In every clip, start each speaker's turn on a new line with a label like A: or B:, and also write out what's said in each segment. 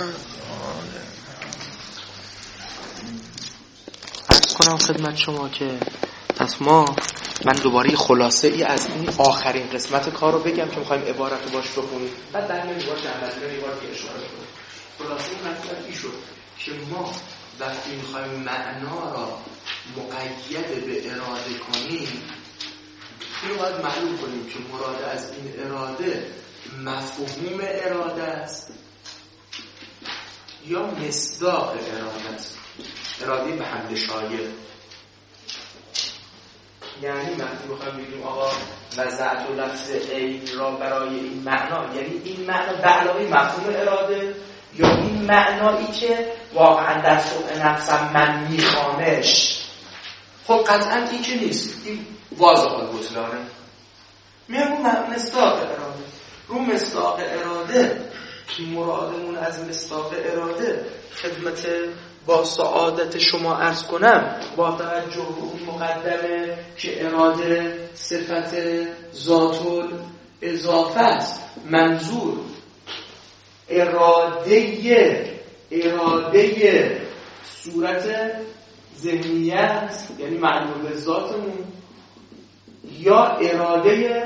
A: عرض کنم خدمت شما که پس من دوباره خلاصه ای از این آخرین قسمت کار رو بگم که میخوایم عبارت باش بخونیم، بعد در میان باش نمی‌ذاریم یه بار دیگه اشاره کنیم. خلاصه این مطلب این شد که ما وقتی میخوایم معنا را مقید به اراده کنیم، اینو باید معلوم کنیم که مراد از این اراده مفهوم اراده است یا مصداق اراده است. اراده به حمل شایع، یعنی وقتی بخوایم بگیم آقا وضعت و لفظ عین را برای این معنا، یعنی این معنا به علاوه مفهوم اراده یا این معنایی که واقعا در صدق نفسم من میخوامش. خب قطعا این که نیست، این واضح البطلانه. میگم مصداق اراده. رو مصداق اراده که مرادمون از مصداق اراده خدمت با سعادت شما عرض کنم، با توجه به اون مقدمه که اراده صفت ذات الاضافه است. منظور اراده صورت ذهنیه است، یعنی معلوم به ذاتمون، یا اراده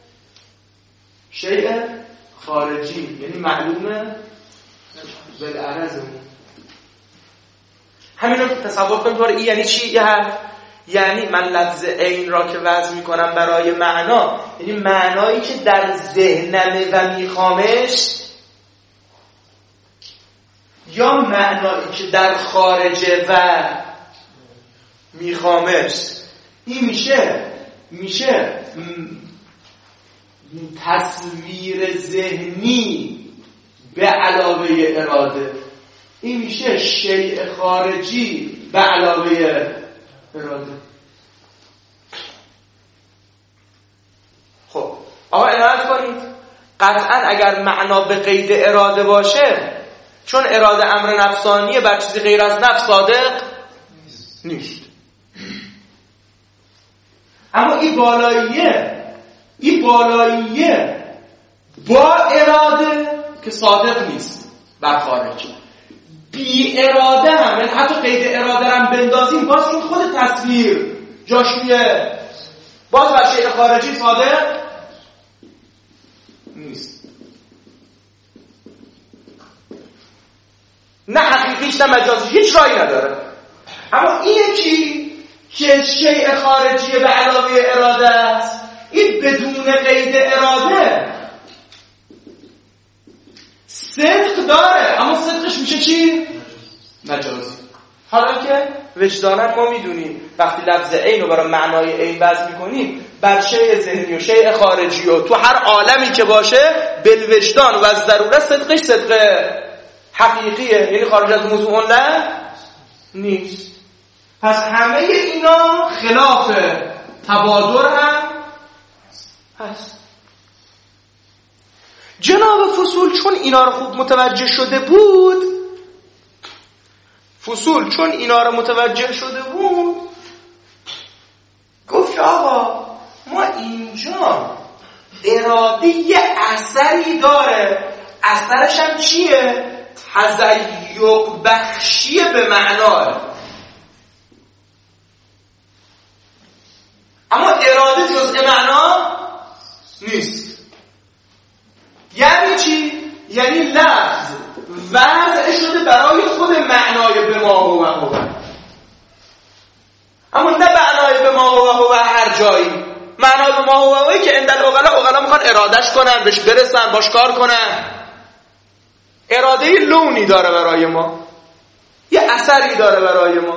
A: شیء خارجی یعنی معلومه بالعرضمون. همین رو تصور کنید. باره این یعنی چی؟ یعنی من لفظ عین را که وضع میکنم برای معنا، یعنی معنایی که در ذهنمه و میخوامش، یا معنایی که در خارجه و میخوامش. این میشه تصویر ذهنی به علاوه اراده. این میشه شیء خارجی به علاوه اراده. خب آقا عنایت کنید، قطعا اگر معنا به قید اراده باشه، چون اراده امر نفسانیه، بر چیزی غیر از نفس صادق نیست. اما این بالاییه با اراده که صادق نیست بر خارج. بی اراده هم، یعنی حتی قید اراده هم بندازیم، باز چون خود تصویر جاشویه، باز بر شیء خارجی صادق نیست. نه حقیقیش نه مجازی، هیچ رایی نداره. اما اینه که شیء خارجی به علاوه اراده است، این بدون قید اراده صدق داره، اما صدقش میشه چی؟ مجازی. حالا که وجدانت ما میدونیم وقتی لفظ عین رو برای معنای عین وضع میکنیم، بر شیء ذهنی و شیء خارجی و تو هر عالمی که باشه بالوجدان و از ضرورت صدقش صدق حقیقیه، یعنی خارج از موضوع نه نیست. پس همه اینا خلاف تبادر هم هست. جناب فصول چون اینا رو خوب متوجه شده بود، گفت آقا ما اینجا اراده یه اثری داره، اثرش هم چیه؟ تزیق بخشی به معنا. اما اراده جزء معنا نیست. یعنی چی؟ یعنی لفظ وضع شده برای خود معنای به ما هو اما نه معنای به ما هو هر جایی. معنای به ما هوی که عند العقلا میخوان ارادش کنن، بهش برسن، باش کار کنن. اراده لونی داره برای ما، یه اثری داره برای ما.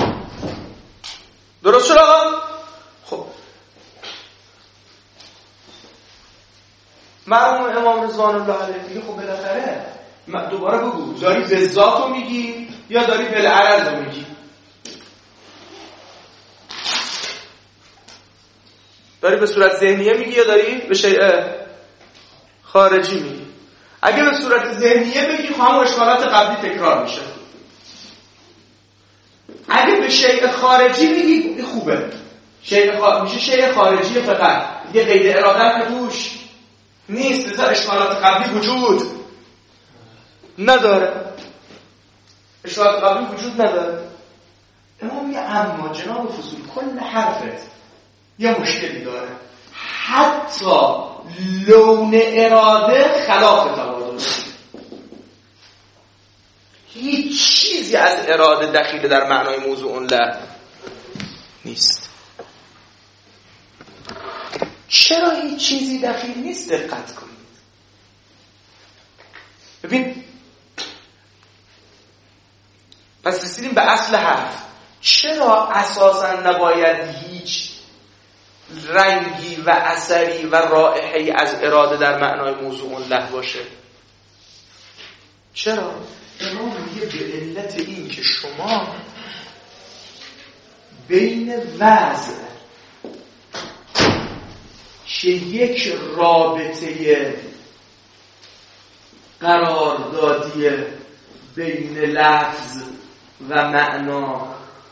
A: درست شد آقا؟ خب مرحوم امام رضوان الله علیه میگه خب بالاخره دوباره بگو، داری به ذاتو میگی یا داری بالعرض میگی؟ داری به صورت ذهنیه میگی یا داری به شیء خارجی میگی؟ اگه به صورت ذهنیه بگی همون اشکالات قبلی تکرار میشه. اگه به شیء خارجی بگی خوبه، میشه شیء خارجی فقط، یه قید اراده که توش نیست، لذا اشکالات قبلی وجود نداره، اشتراط قبلی وجود نداره. امام میگه اما جناب فضول کل حرفت یه مشکلی داره، حتی لون اراده خلاف تبادل. هیچ چیزی از اراده دخیل در معنای موضوع له نیست. چرا هیچ چیزی دخیل نیست؟ دقت کنید. ببین، پس رسیدیم به اصل حرف. چرا اساساً نباید هیچ رنگی و اثری و رائحه‌ای از اراده در معنای موضوع له باشه؟ چرا؟ امام میگه به علت این که شما بین وضع که یک رابطه قراردادی بین لفظ و معنا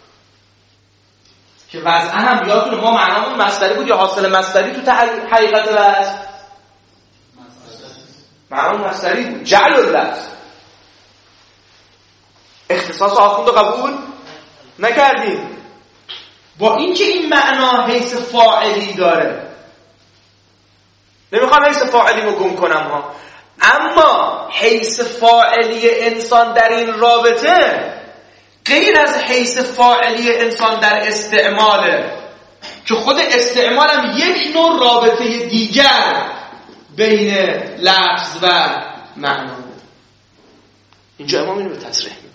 A: که وضع هم یادتون ما معنامون مصدری بود یا حاصل مصدری تو حقیقت وضع؟ معنامون مصدری بود. جعل اللفظ اختصاص آخوند رو قبول نکردیم. با اینکه این معنا حیث فاعلی داره، نمیخوام حیث فاعلی رو گم کنم ها، اما حیث فاعلی انسان در این رابطه غیر از حیث فاعلی انسان در استعماله که خود استعمال هم یک نوع رابطه دیگر بین لفظ و معنا. اینجا امام اینو به تصریح میکنه،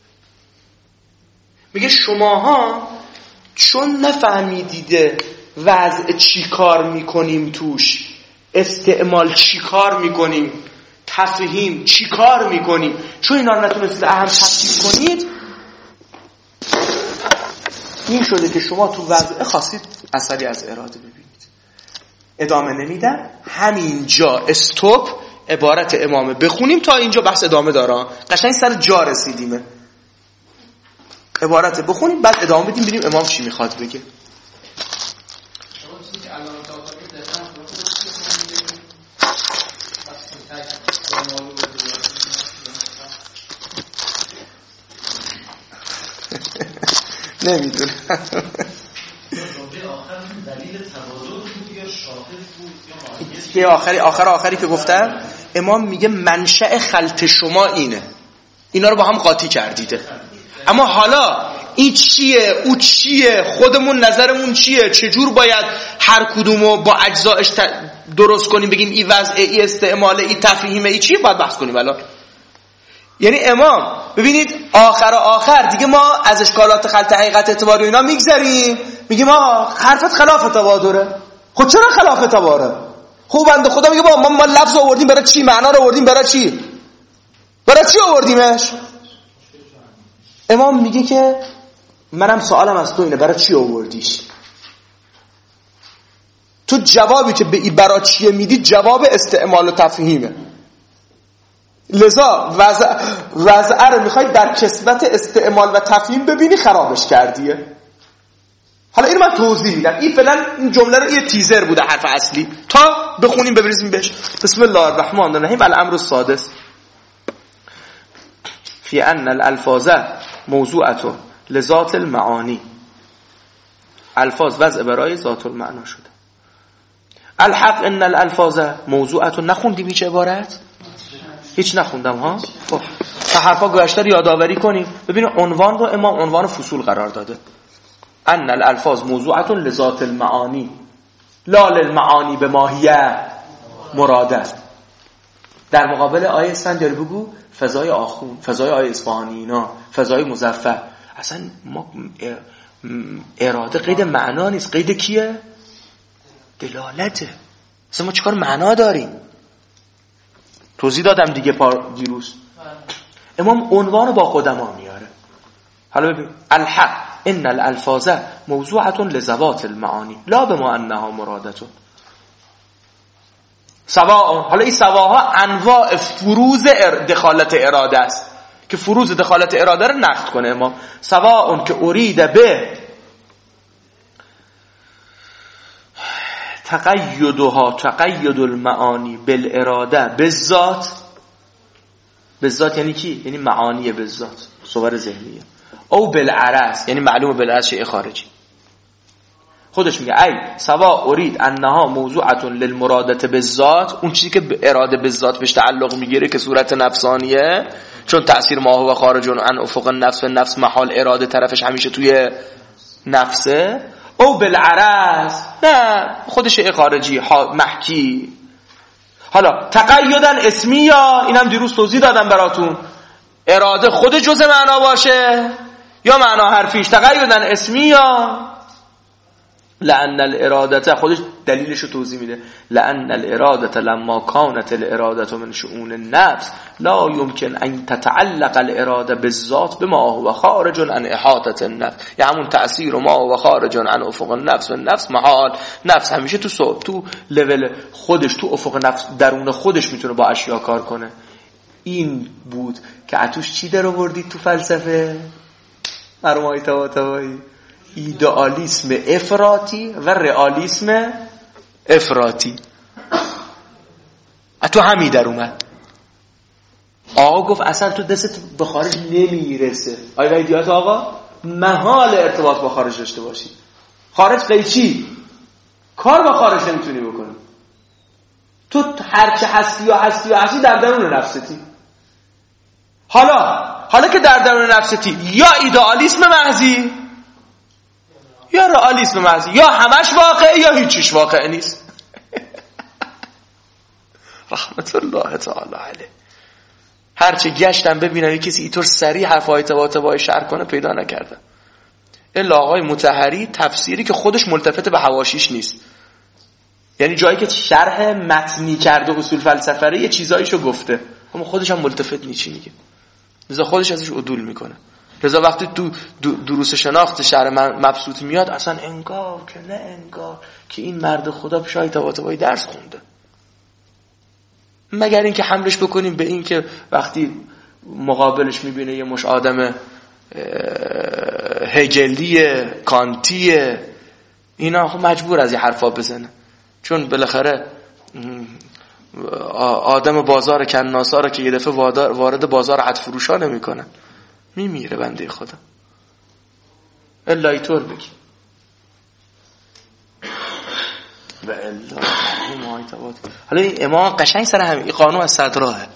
A: میگه شماها چون نفهمیدیده وضع چی کار میکنیم توش، استعمال چی کار میکنیم، تفهیم چی کار میکنیم، چون اینا رو نتونستید اهم تفکیک کنید، این شده که شما تو وضع خواستید اثری از اراده ببینید. ادامه نمیدم، همینجا استوب عبارت امامه بخونیم تا اینجا بحث ادامه دارم. قشنگ سر جا رسیدیمه، عبارت بخونیم بعد ادامه بدیم ببینیم امام چی میخواد بگه. نمیدونم که آخری که گفتم امام میگه منشأ خلط شما اینه، اینا رو با هم قاطی کردیده. اما حالا این چیه، او چیه، خودمون نظرمون چیه، چجور باید هر کدومو با اجزایش درست کنیم بگیم این وضعه، ای استعماله، ای تفهیمه، ای چیه، باید بحث کنیم الان. یعنی امام ببینید آخر دیگه ما از اشکالات خلط حقیقت اعتباری اینا میگذریم، میگیم حرفت خلاف تبادره. خب چرا خلاف تبادره؟ خب بنده خدا میگه ما لفظ آوردیم برای چی، معنا رو آوردیم برای چی آوردیمش؟ امام میگه که منم سوالم از تو اینه، برای چی آوردیش؟ تو جوابی که به این برای چیه میدی جواب استعمال و تفهیمه، لذا وضع رو میخوای در کسبت استعمال و تفهیم ببینی، خرابش کردیه. حالا اینو من توضیح میدم، این فعلا این جمله رو یه تیزر بوده حرف اصلی تا بخونیم ببریزیم بهش. بسم الله الرحمن الرحیم. الامر السادس فی ان الالفاظ موضوعه لذات المعانی. الفاظ وضع برای ذات المعنا شده. الحق ان الالفاظ موضوعه. نخوندیم هیچ عبارت؟ هیچ نخوندم ها. خب تا حرفا گذشته رو یادآوری کنیم. ببینید عنوان رو امام عنوان فصول قرار داده. ان الالفاظ موضوعه لذات المعانی لا للمعانی به ماهیه مراده. در مقابل آیه اسفندیاری بگو فضای آخون، فضای آیه اصفهانی، اینا فضای مظفر. اصلا ما اراده قید معنا نیست، قید کیه؟ دلالته. اصلا ما چیکار معنا داریم؟ توضیح دادم دیگه دیروز. امام عنوان با قدما میاره. حالا ببین الحق ان الالفاظ موضوعه لذوات المعانی لا بما انها مرادته. سواء، حالا این سواها انواع فروز دخالت اراده است که فروز دخالت اراده رو نقد کنه امام. سواء که اريد به تقید المعانی بالاراده بالذات
B: بالذات یعنی کی؟ یعنی معانی بالذات، صور ذهنیه. او بالعرض یعنی معلوم بالعرض شیء خارجی. خودش میگه ای سوا اريد انها موضوعه للمرادة بالذات، اون چیزی که به اراده بالذات بهش تعلق میگیره که صورت نفسانیه، چون تأثیر ما هو خارج عن افق النفس و نفس محال اراده طرفش همیشه توی نفسه. او بالعرض نه خودش خارجی محکی. حالا تقیدا اسمی یا اینم دیروز توضیح دادم براتون، اراده خود جزء معنا باشه یا معنا حرفیش، تقیدا اسمی یا لأن الإرادة، خودش دلیلشو توضیح میده، لأن الإرادة لما كانت الإرادة من شؤون النفس لا يمكن أن تتعلق الإرادة بالذات بما هو خارج عن إحاطة النفس. یعنی همون تأثیر ما هو خارج عن افق النفس و نفس محال، نفس همیشه تو لول خودش، تو افق نفس درون خودش میتونه با اشیا کار کنه. این بود که اتوش چی در آوردید تو فلسفه مرمای طباطبایی؟ ایدئالیسم افراطی و رئالیسم افراطی. تو همین در اومد. آقا گفت اصلا تو دستت به خارج نمیرسه. آیا ایدیات آقا؟ محال ارتباط با خارج داشته باشی. خارج قیچی کار با خارج نمیتونی بکنی. تو هرچه هستی در درون نفستی. حالا که در درون نفستی یا ایدئالیسم محضی یا رئالیسم محضی، یا همش واقعه یا هیچیش واقعه نیست. رحمت الله تعالی علیه. هرچه گشتم ببینم یه کسی اینطور سریع حرفای طباطبایی شرح کنه پیدا نکردم. الا آقای مطهری تفسیری که خودش ملتفت به حواشیش نیست، یعنی جایی که شرح متنی کرده اصول فلسفه یه چیزایشو گفته اما خودش هم ملتفت نیچی میگه، لذا خودش ازش عدول میکنه. لذا وقتی تو دروس شناخت شرح مبسوط میاد اصلا انگار که این مرد خدا شاید طباطبایی درس خونده، مگر اینکه حملش بکنیم به این که وقتی مقابلش میبینه یه مش آدم هگلی کانتی اینا خب مجبور از این حرفا بزنه، چون بالاخره آدم بازار کناسا رو که یه دفعه وارد بازار عد فروشا نمیکنن، میمیره بنده خدا. الا اینطور بگی و الا حالا این امام قشنگ سر همین این قانون از صدراهه.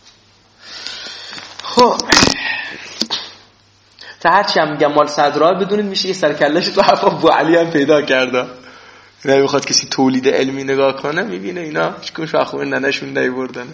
B: خب تا هرچی هم میگم مال صدراه بدونید میشه یه سرکلش تو حرف ابو علی هم پیدا کرده. نمیخواد کسی تولید علمی نگاه کنه میبینه اینا هیچکون شاخون ننشون نیوردن.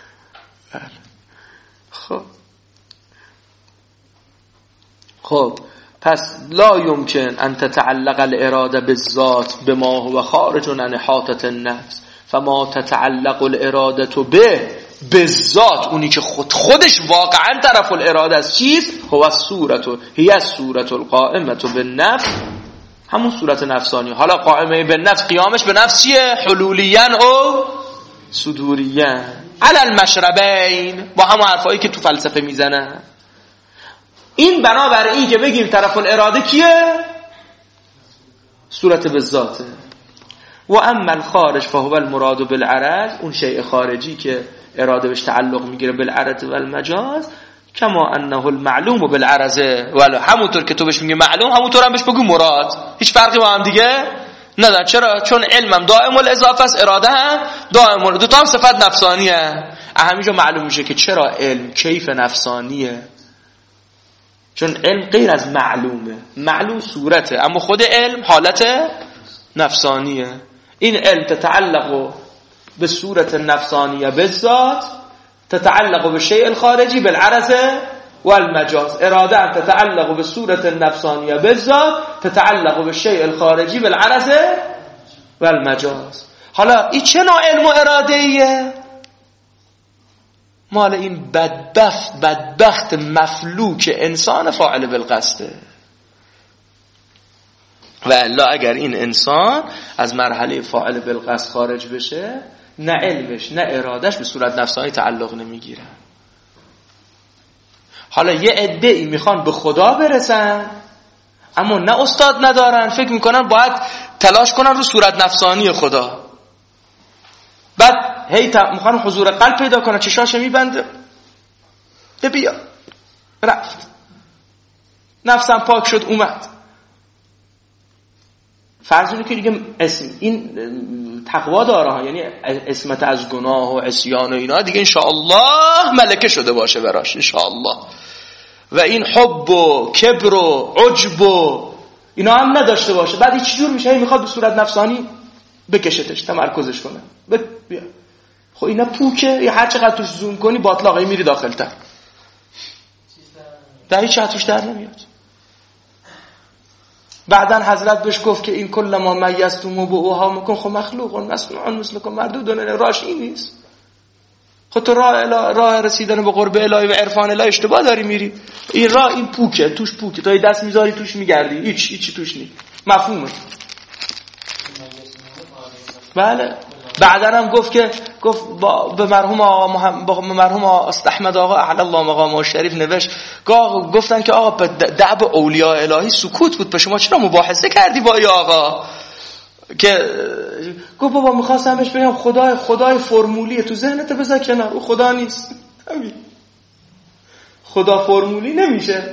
B: خب پس لا يمكن ان تتعلق الاراده بالذات بما هو خارج عن احاطه النفس، فما تتعلق الاراده به بالذات، اونی که خودش واقعا طرف الاراده است چیست؟ هو الصورت، هي الصورت القائمه بالنفس، همون صورت نفسانی. حالا قائمه بالنفس قیامش به نفس چیه؟ حلولیاً او صدوریاً علی المشربین، با همون حرفایی که تو فلسفه میزنن. این بنابر این که بگیم طرف الاراده کیه؟ صورت بالذاته. و اما الخارج فهو المراد بالعرض، اون شیء خارجی که اراده بهش تعلق میگیره بالعرض و المجاز، کما انه المعلوم بالعرض، ولی همونطور که تو بهش میگی معلوم همونطور هم بهش بگو مراد. هیچ فرقی با هم دیگه نداره. چرا؟ چون علمم دائم الاضافه است، اراده هم دائم، دو تا هم صفت نفسانیه. همینجا معلوم میشه که چرا علم کیف نفسانیه، چون علم غیر از معلومه. معلوم صورته اما خود علم حالت نفسانیه. این علم تتعلق به صورت نفسانیه بالذات، تتعلق بالشيء الخارجي بالعرض والمجاز. اراده تتعلق بالصورة النفسانية بالذات، تتعلق بالشيء الخارجي بالعرض والمجاز. حالا این چه نوع علم و اراده ایه؟ مال این بدبخت مفلوک انسان فاعل بالقصده. و الا اگر این انسان از مرحله فاعل بالقصد خارج بشه، نه علمش نه ارادش به صورت نفسانی تعلق نمیگیره. حالا یه عده‌ای میخوان به خدا برسن اما نه استاد ندارن، فکر میکنن باید تلاش کنن رو صورت نفسانی خدا، بعد هی میخوان حضور قلب پیدا کنن، چشاش میبنده بیا رفت، نفسم پاک شد اومد. فرض اینه که دیگه اسم این تقوا داره ها، یعنی اسمت از گناه و عصیان و اینا دیگه انشاءالله ملکه شده باشه براش انشاءالله، و این حب و کبر و عجب و اینا هم نداشته باشه. بعد هیچ جور میشه میخواد به صورت نفسانی بکشتش، تمرکزش کنه. بیا خب اینا پوکه، یا هر چقدر توش زوم کنی باطلاقی میری داخل‌تر، در هیچ توش در نمیاد. بعدن حضرت بهش گفت که این کل ما میزتم و بوها مکن، خب مخلوق مسموعان مثلکم مردودون، راش این نیست. خب تو راه رسیدن به قرب الهی و عرفان الهی اشتباه داری میری. این راه این پوکه، توش پوکه، تا دست میذاری توش میگردی، هیچی توش نیست. مفهومه؟ بله. بعدن هم گفت به مرحوم آقا احمد آقا اعلی الله مقامه شریف نوشت، گفتن که آقا دعب اولیاء الهی سکوت بود، به شما چرا مباحثه کردی با ای آقا؟ که گفت بابا میخواستم بهش بگم خدای فرمولیه، تو ذهنت بذار کنار، او خدا نیست. خدا فرمولی نمیشه.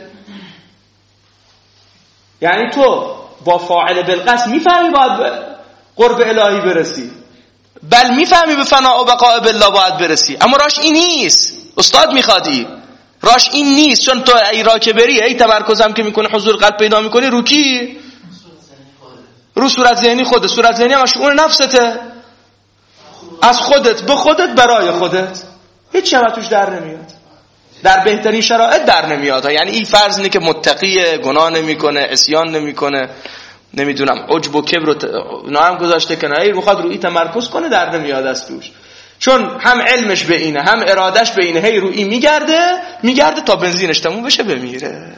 B: یعنی تو با فاعل بالقصد میفهمی باید به قرب الهی برسی، بل میفهمی به فنا و بقاء بالله باید برسی، اما راش این نیست. استاد میخوادی راش این نیست، چون تو ای را که بری ای تمرکزم که میکنه حضور قلب پیدا میکنی رو کی؟ رو صورت ذهنی خودت. صورت ذهنی هم شؤون نفسته، از خودت به خودت برای خودت، هیچ هم توش در نمیاد، در بهترین شرایط در نمیاد. یعنی این فرض اینه که متقیه، گناه نمیکنه، عصیان نمیکنه، نمیدونم عجب و کبر و هم گذاشته کنه، ای بخواد روی تمرکز کنه در نمیاد از توش، چون هم علمش به اینه هم ارادش به اینه، هی روی میگرده تا بنزینش تموم بشه بمیره.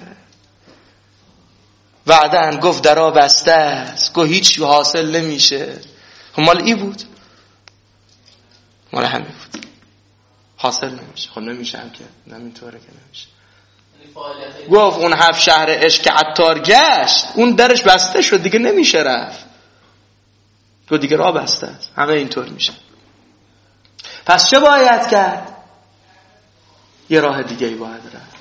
B: بعدن گفت درا بسته است، گفت هیچ حاصل نمیشه. مال ای بود، مال همه بود، حاصل نمیشه. خب نمیشه هم که نمیطوره که نمیشه. گفت اون 7 شهر عشق که عطار گشت، اون درش بسته شد دیگه نمیشه رفت. گفت دیگه راه بسته است، همه اینطور میشه. پس چه باید کرد؟ یه راه دیگه ای باید رفت.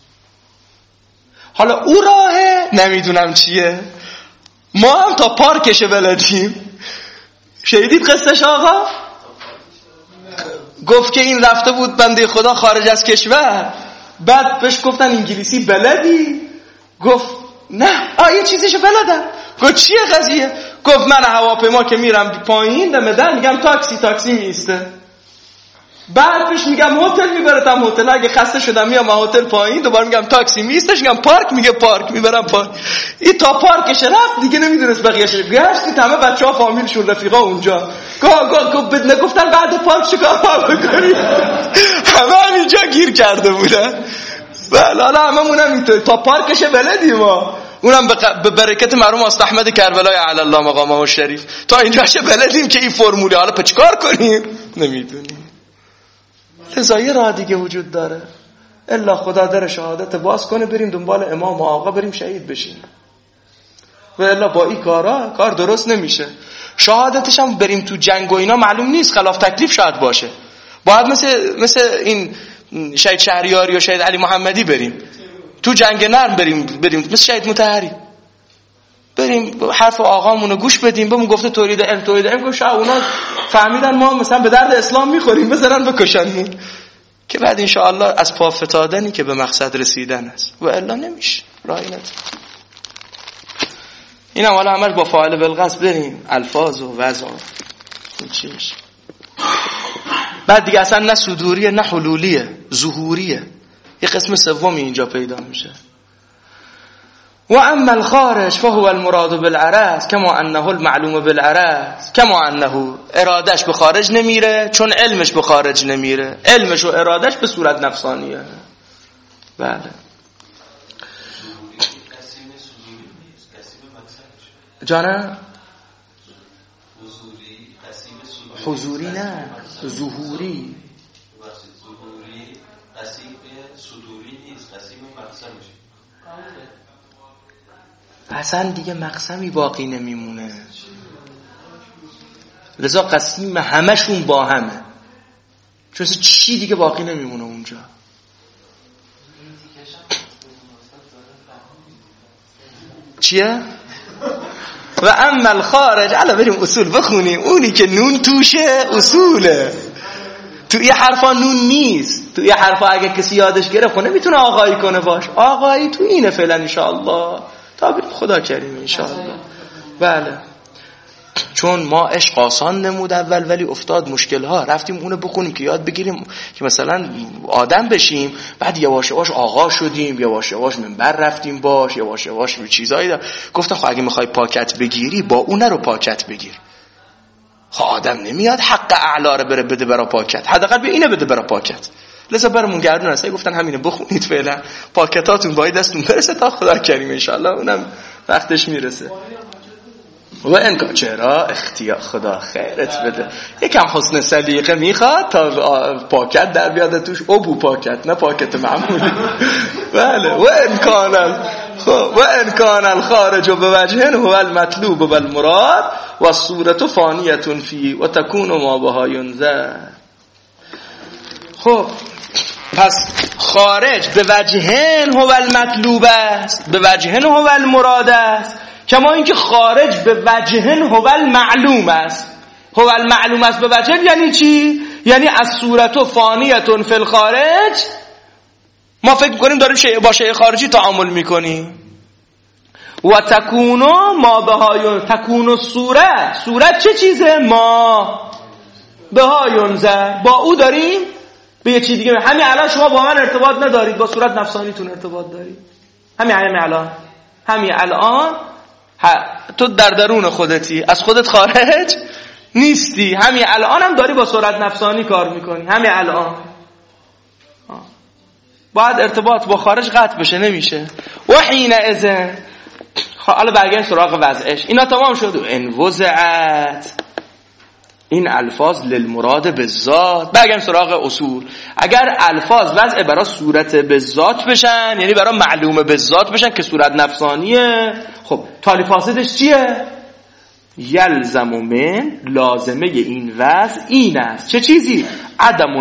B: حالا او راهه نمیدونم چیه، ما هم تا پارکش بلدیم. شنیدید قصهش آقا؟ گفت که این رفته بود بنده خدا خارج از کشور، بعد بهش گفتن انگلیسی بلدی؟ گفت نه یه چیزیشو بلدم. گفت چیه قضیه؟ گفت من هواپیما که میرم پایین دم میگم تاکسی میسته، بعد پیش میگم هتل میبرتم هتل، اگه خسته شدم میام هتل پایین دوباره میگم تاکسی میستش، میگم پارک، میگه پارک، میبرم پارک. این تا پارکش رفت دیگه نمیدونست بقیه‌اش. گشت همه بچه‌ها فامیلشون رفیقا اونجا نگفتن بعد پارک چیکار بکنیم. همه همینجا گیر کرده بودن. بله حالا هممونم اینطور تا پارکش بلدیم ما، اونم به برکت مرحوم استاد احمد کربلای اعلی الله مقامه شریف تا اینجاش بلدیم که این فرموله. حالا چیکار کنیم نمیدونیم. لذا یه راه دیگه وجود داره، الا خدا در شهادت باز کنه بریم دنبال امام و آقا بریم شهید بشیم، و الا با این کار درست نمیشه. شهادتش هم بریم تو جنگ و اینا معلوم نیست، خلاف تکلیف شاید باشه. باید مثل این شهید شهریاری و شهید علی محمدی بریم تو جنگ نرم، بریم مثل شهید مطهری بریم حرف آقامونو گوش بدیم. بهمون گفته تولید علم گفت شاید اونا فهمیدن ما مثلا به درد اسلام میخوریم بذارن بکشنمون، که بعد انشاءالله از پا فتادنی که به مقصد رسیدن است، و الا نمیشه راهی نداره. این هم حالا همش با فاعل بالقصد بریم، الفاظ و وضع چی میشه. بعد دیگه اصلا نه صدوریه نه حلولیه، ظهوریه. یه قسم سومی اینجا پیدا میشه. و اما الخارج فهو المراد بالعرض كما انه المعلوم بالعرض كما انه ارادش به خارج نمیره چون علمش به خارج نمیره، علمش و ارادش به صورت نفسانیه. بله جانم حضوری نه ظهوری،
C: قسیم صدوری نیست، قسیم مقسمش.
B: اصلا دیگه مقسمی باقی نمیمونه، لذا قسیم همشون با همه، چون چی دیگه باقی نمیمونه اونجا. چیه؟ و اما الخارج. الان بریم اصول بخونیم. اونی که نون توشه اصوله. تو این حرفا نون نیست. تو این حرفا اگه کسی یادش گرفت نمیتونه آقایی کنه باش. آقایی تو اینه فعلا انشاءالله. تا خدا کریم انشاءالله. بله. چون ما عشق آسان نمود اول ولی افتاد مشکل ها. رفتیم اونو بخونیم که یاد بگیریم که مثلا آدم بشیم، بعد یواش یواش آقا شدیم، یواش یواش منبر رفتیم باش، یواش یواش رو چیزایی دار. گفتم خب اگه میخوای پاکت بگیری با اون رو پاکت بگیر. خب آدم نمیاد حق اعلا رو بره بده برا پاکت، حداقل به اینه بده برا پاکت. لذا برامون گردون هست گفتن همینه بخونید فعلا، پاکتاتون باید دستون برسه تا خدا کریم انشالله اونم وقتش میرسه. و انکار چرا اختیار خدا خیرت بده، یکم حسن سلیقه میخواد تا پاکت در بیاد توش، ابو پاکت نه پاکت معمولی. بله. و انکان الخارج و بوجهن هو المطلوب و المراد و الصورت فانیتون فی و تکون ما بها ینزل. خب پس خارج به وجهن هو المطلوب است، به وجهن هو المراد است، کما اینکه خارج به وجهن هو المعلوم است. هو المعلوم است به وجهن یعنی چی؟ یعنی از صورت فانیتون فی الخارج. ما فکر کنیم داریم با شیء خارجی تعامل میکنیم. و تکونو ما بها تکونو صورت چه چیزه؟ ما بها ینزل، با او داریم به یه چیز دیگه. همین الان شما با من ارتباط ندارید، با صورت نفسانیتون ارتباط دارید. همین الان تو در درون خودتی، از خودت خارج نیستی. همین الان هم داری با صورت نفسانی کار میکنی. همین الان باید ارتباط با خارج قطع بشه، نمیشه. و حین اذن حالا برگردیم سراغ وضعش. اینا تمام شد. و ان وضعت، این الفاظ للمراد بالذات. برگردیم سراغ اصول. اگر الفاظ وضع برای صورت بالذات بشن، یعنی برای معلوم بالذات بشن که صورت نفسانیه، خب تالی فاسدش چیه؟ یلزم من، لازمه این وضع این است. چه چیزی؟ عدم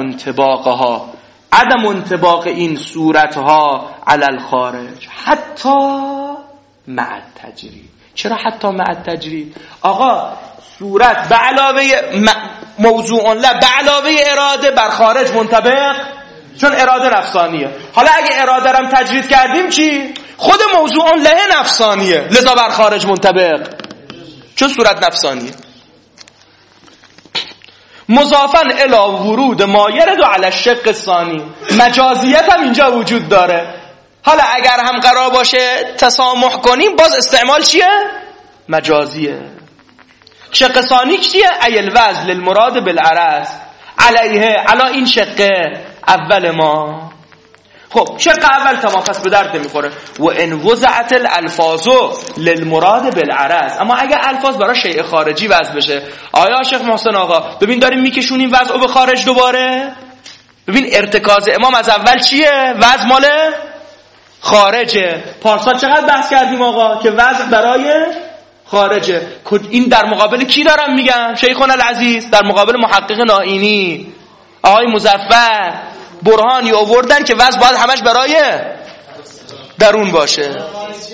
B: انطباق این صورتها علی الخارج حتی مع التجرید. چرا حتی مع التجرید؟ آقا صورت به علاوه موضوع له به علاوه اراده بر خارج منطبق، چون اراده نفسانیه. حالا اگه اراده رم تجرید کردیم چی؟ خود موضوع له نفسانیه، لذا بر خارج منطبق، چون صورت نفسانیه. مضافاً الی ورود ما یرد علی الشق الثانی، مجازیت هم اینجا وجود داره. حالا اگر هم قرار باشه تسامح کنیم، باز استعمال چیه؟ مجازیه. شق ثانی چیه؟ ایل وزن للمراد بالعرض علیه، علا این شقه اول ما. خب شق اول تمام، پس به درد نمیخوره. و ان وضعت الالفاظ للمراد بالعرض، اما اگه الفاظ برای شیء خارجی وضع بشه، آیا شیخ محسن آقا ببین داریم میکشونیم وضعو به خارج دوباره. ببین ارتکاز امام از اول چیه؟ وضع مال خارجه. پارسال چقدر بحث کردیم آقا که وضع برای خارجه. این در مقابل کی دارم میگم؟ شیخنا العزیز در مقابل محقق نائینی آقای مظفر برهانی آوردن که وضع باید همش برای درون باشه.
D: بالعرض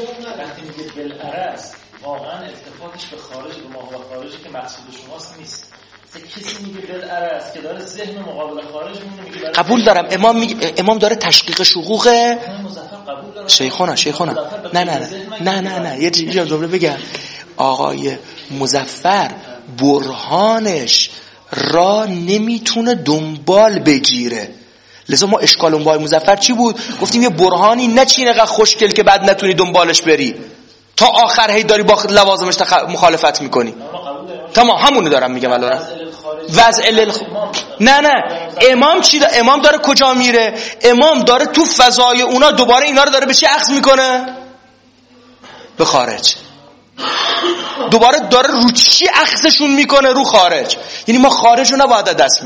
D: واقعا التفاتش به خارج، به ماهو خارجی که مقصود شماست نیست. کسی میگه بالعرض که داره ذهن مقابل خارج میگه
B: قبول دارم. امام داره تشقیق شقوقه شیخنا نه یه جمله بگم. آقای مظفر برهانش را نمیتونه دنبال بگیره، لذا ما اشکالمون با مظفر چی بود؟ گفتیم یه برهانی نچینه قد خوشگل که بعد نتونی دنبالش بری تا آخر، هی داری با لوازمش مخالفت میکنی. تمام همونو دارم میگم الان. نه امام چی امام داره کجا میره؟ امام داره تو فضای اونا دوباره اینا رو داره به چی اخذ میکنه؟ به خارج. دوباره داره رو چی اخذشون میکنه؟ رو خارج. یعنی ما خارج رو نباید دست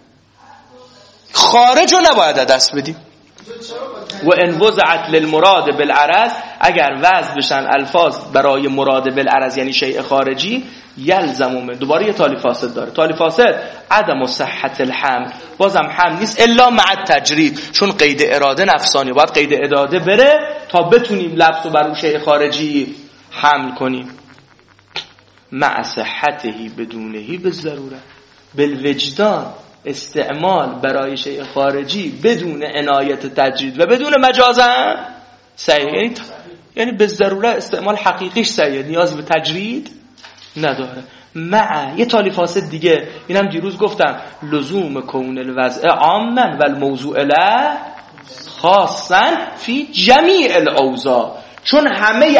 B: بدیم. و ان وضعت للمراد بالعرض، اگر وضع بشن الفاظ برای مراد بالعرض یعنی شیء خارجی، یلزم من، دوباره یه تالی فاسد داره. تالی فاسد عدم صحت الحمل، بازم حمل نیست الا مع التجرید، چون قید اراده نفسانی، باید قید اراده بره تا بتونیم لفظ رو بر شیء خارجی حمل کنیم مع صحتهی بدونهی به ضرورت بالوجدان استعمال برای شیء خارجی بدون عنایت تجرید و بدون مجاز هم صحیح، یعنی به ضرورت استعمال حقیقیش صحیح، نیاز به تجرید نداره. مع یه تالی فاسد دیگه، اینم دیروز گفتم، لزوم کون الوضع عاما و الموضوع له خاصا فی جمیع الاوضاع، چون همه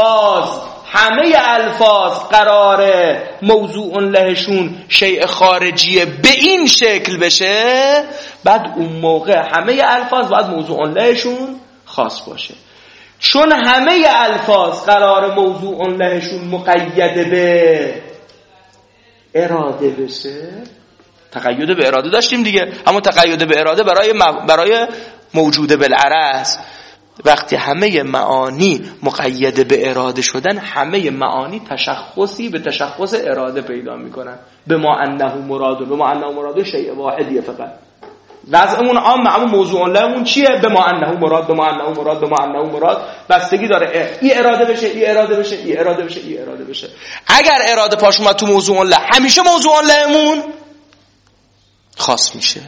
B: الفاظ قراره موضوع لهشون شیء خارجیه به این شکل بشه، بعد اون موقع همه الفاظ باید موضوع لهشون خاص باشه. چون همه الفاظ قراره موضوع لهشون مقید به اراده بشه، تقید به اراده داشتیم دیگه، اما تقید به اراده برای موجوده بالعرض. وقتی همه معانی مقید به اراده شدن، همه معانی تشخصی به تشخص اراده پیدا میکنن. به ما انه مراد شیء واحدیه، فقط وضعمون عام، اما موضوع لهمون چیه؟ به ما انه مراد بستگی داره ای اراده بشه. اگر اراده پاش اومد تو موضوع له، همیشه موضوع لهمون خاص میشه،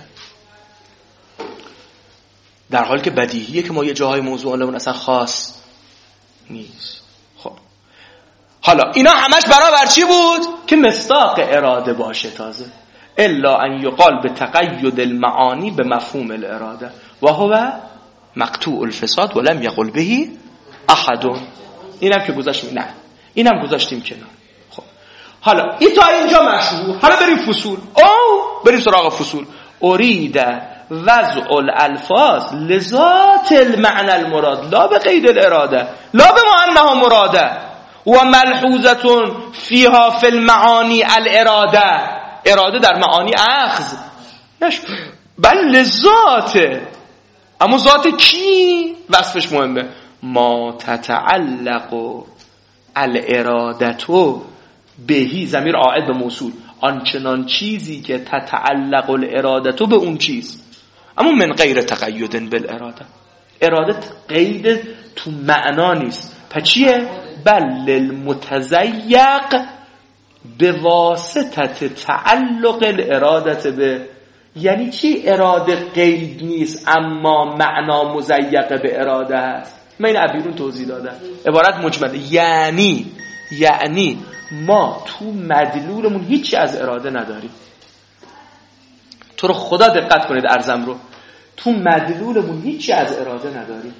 B: در حالی که بدیهیه که ما یه جاهای موضوع لهمون اصلا خاص نیست. خب حالا اینا همش برابر چی بود؟ که مصداق اراده باشه. تازه الا ان یقال به تقید المعانی به مفهوم الاراده و هو مقطوع الفساد ولم یقل به احد. اینم که گذاشتیم، نه اینم گذاشتیم کنار. خب حالا این تا اینجا مشهور. حالا بریم سراغ فصول. ارید وضع الالفاظ لذات المعنى المراد لا به قید الاراده لا به ما انها مراده و ملحوظه فيها في المعانی الاراده. اراده در معانی اخذ نش بل لذاته. اما ذات کی؟ وصفش مهمه. ما تتعلق الارادتو بهی، ضمیر عائد به موصول، آنچنان چیزی که تتعلق الارادتو به اون چیز، اما من غیر تقید بالاراده. اراده قید تو معنا نیست. پس چیه؟ بل للمتزیق به واسطه تعلق الارادت به. یعنی چی اراده قید نیست اما معنا مزیق به اراده هست؟ من این عبیرون توضیح دادم، عبارت مجمله. یعنی ما تو مدلولمون هیچی از اراده نداریم. تو رو خدا دقت کنید عرضم رو، تو مدلولمون هیچی از اراده نداریم.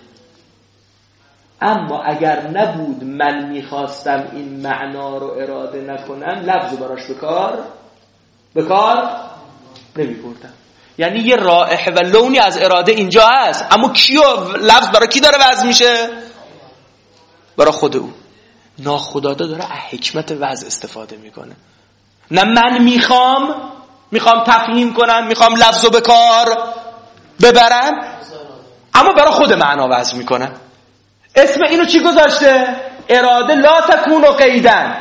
B: اما اگر نبود من میخواستم این معنا رو اراده نکنم، لفظو براش به کار نمی بردم. یعنی یه رائحه و لونی از اراده اینجا هست، اما لفظ برای کی داره وضع میشه؟ برای خود او. ناخودآگاه داره حکمت وضع استفاده میکنه. نه من میخوام تفهیم کنم، میخوام لفظو به کار ببرم، اما برای خود معنا وضع میکنم. اسم اینو چی گذاشته؟ اراده لا تکون قیدن.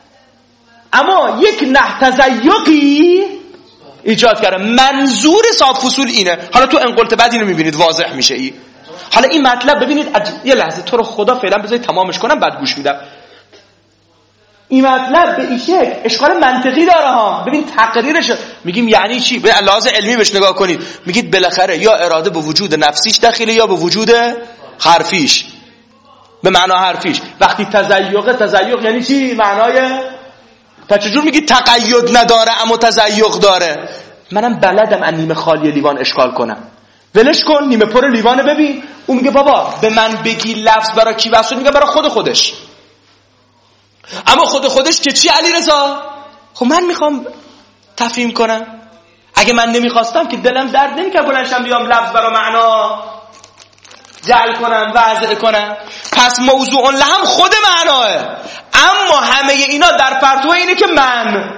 B: اما یک نحتزیقی ایجاد کرده. منظور صاحب فصول اینه. حالا تو انقلت بعد اینو میبینید واضح میشه. حالا این مطلب ببینید یه لحظه تو رو خدا فعلا بذارید تمامش کنم بعد گوش میدم. این مطلب به این شکل اشکال منطقی داره ها. ببین تقریرش میگیم یعنی چی؟ به لحاظ علمی بهش نگاه کنید. میگید بالاخره یا اراده به وجود نفسیش داخله یا به وجود حرفیش، به معنا حرفیش. وقتی تزیق یعنی چی؟ معنای تا چجور میگی تقید نداره اما تزیق داره؟ منم بلدم ان نیمه خالی لیوان اشکال کنم. ولش کن نیمه پر لیوانه. ببین اون میگه بابا به من بگی لفظ برای کی واسه؟ میگه برای خودش. اما خودش که چی علیرضا؟ خب من میخوام تفهیم کنم. اگه من نمیخواستم که دلم درد نمیکنه بلندشم بیام لفظ برای معنا جعل کنم، وضع کنم. پس موضوع لهم خود معناه. اما همه اینا در پرتو اینه که من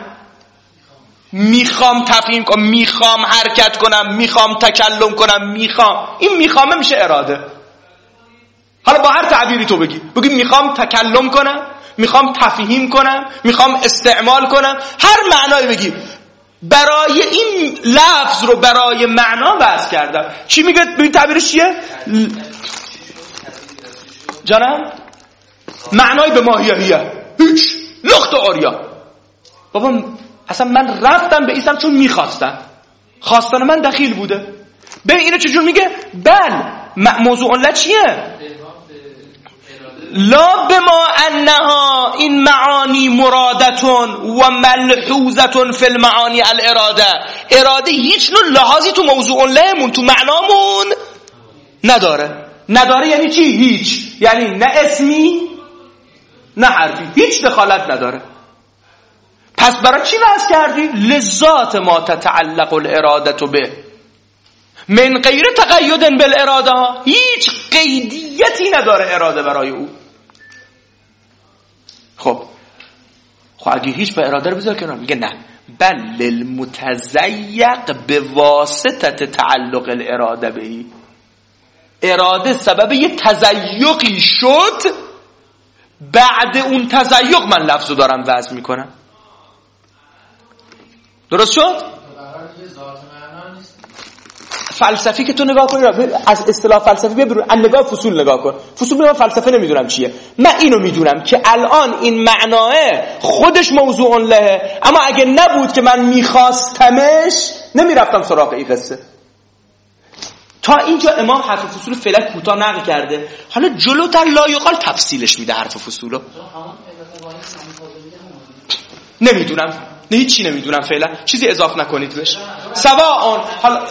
B: میخوام تفهیم کنم، میخوام حرکت کنم، میخوام تکلم کنم، این میخوامه میشه اراده. حالا با هر تعبیری تو بگی میخوام تکلم کنم، میخوام تفهیم کنم، میخوام استعمال کنم، هر معنایی بگی. برای این لفظ رو برای معنا وضع کردم. چی میگه؟ ببین تعبیرش چیه؟ جانم معنای به ماهیه هیچ لخت آریا. بابا اصلا من رفتم به ایسم چون میخواستم، خواستن من دخیل بوده. به اینو چجور میگه؟ بل موضوع الله چیه؟ لا بما انها این معانی مرادتون و ملحوظتون فی المعانی الاراده. اراده هیچ نوع لحاظی تو موضوع اللهمون تو معنامون نداره. نداره یعنی چی؟ هیچ. یعنی نه اسمی نه حرفی، هیچ دخالت نداره. پس برای چی بحث کردی؟ لذات ما تتعلق الاراده به من غیر تقید بالاراده ها. هیچ قیدیتی نداره اراده برای او. خب اگه هیچ به اراده رو بذار کنار، میگه نه بل المتزیق به واسطه تعلق الاراده بهی. اراده سبب یه تزیقی شد، بعد اون تزیق من لفظو دارم وضع میکنم. درست شد؟ فلسفی که تو نگاه کنی، از اصطلاح فلسفی ببرو، از نگاه فصول نگاه کن. فصول من فلسفه نمیدونم چیه، من اینو میدونم که الان این معناه خودش موضوع لهه، اما اگه نبود که من میخواستمش نمیرفتم سراغ این قصه. تا اینجا امام حرف فصول فعلا کوتاه نقل کرده، حالا جلوتر لایقال تفصیلش میده حرف فصولو. نمیدونم، نه هیچی نمیدونم فعلا، چیزی اضافه نکنید بهش. سواء حالا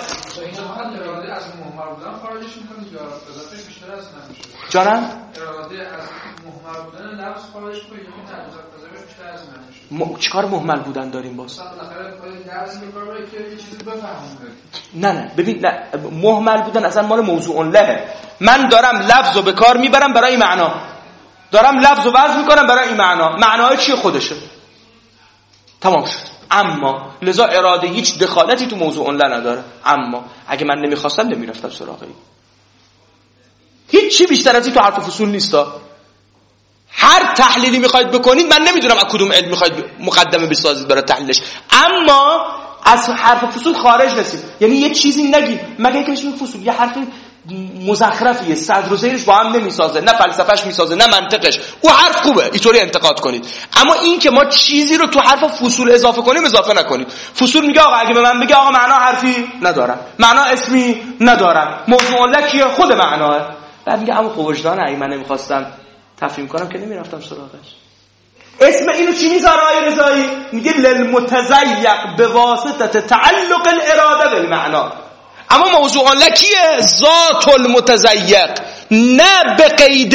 B: جانم
E: اراده از مهمل بودن لفظ خارج کنید یا نه اضافه بیشتر از نمیشه.
B: چیکار مهمل بودن داریم باز؟
E: بالاخره خود درس می‌کنه که یه چیزی بفهمونه.
B: نه ببین، نه مهمل بودن اصلا مال موضوع لهه. من دارم لفظو به کار میبرم برای معنا، دارم لفظو وضع میکنم برای این معنا. معنای چیه؟ خودشه، تمام شد. اما لذا اراده هیچ دخالتی تو موضوع له نداره. اما اگه من نمیخواستم نمیرفتم سراغ این. هیچ چی بیشتر از این تو حرف فصول نیستا. هر تحلیلی میخواید بکنید، من نمیدونم از کدوم علم میخواید مقدمه بسازید برای تحلیلش، اما از حرف فصول خارج نشید. یعنی یه چیزی نگید مگه اینکه بشه فصول یه حرف مزخرفیه، صدر و زیرش با هم نمیسازه، نه فلسفهش میسازه نه منطقش. او حرف خوبه، اینطوری انتقاد کنید، اما این که ما چیزی رو تو حرف فصول اضافه کنیم اضافه نکنید. فصول میگه آقا اگه به من بگه آقا معنا حرفی ندارم، معنا اسمی ندارم، موضوع له کیه؟ خود معناه. بعد میگه اما وجدان اگه من نمیخواستم تفهیم کنم که نمیرفتم سراغش. اسم اینو چی میذاره آقای رضایی؟ میگه للمتزیق به واسطه تعلق الاراده بالمعنا. اما موضوع له کیه؟ ذات المتزیق، نه به قید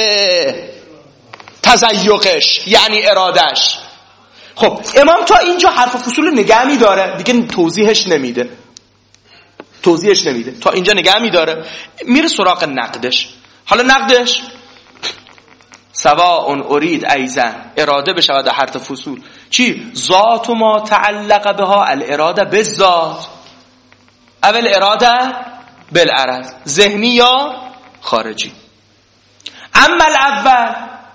B: تزیقش یعنی ارادش. خب امام تا اینجا حرف فصول نگه میداره، دیگه توضیحش نمیده. تا اینجا نگه میداره، میره سراغ نقدش. حالا نقدش سواء ارید ایضا اراده بشود حرف فصول چی؟ ذات ما تعلق بها الاراده بالذات اول اراده بالعرض، ذهنی یا خارجی. اما الاول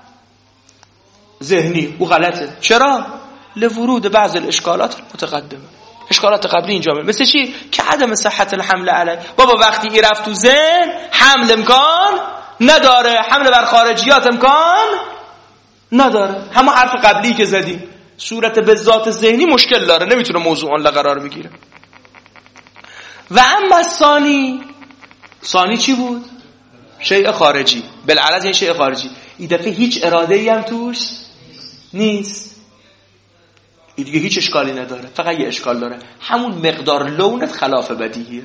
B: ذهنی، او غلطه. چرا؟ لورود بعض الاشکالات المتقدمه. اشکالات قبلی اینجا مثل چی؟ که عدم صحت الحمل علیه. بابا وقتی این رفت تو ذهن حمل امکان نداره، حمل بر خارجیات امکان نداره. همه حرف قبلی که زدی صورت به ذات ذهنی مشکل داره، نمیتونه موضوع له قرار بگیره. و اما ثانی چی بود؟ شیء خارجی، بالعرض این شیء خارجی. این دفعه هیچ اراده‌ای هم توش نیست، این دیگه هیچ اشکالی نداره، فقط یه اشکال داره، همون مقدار لونت خلاف بدیهیه،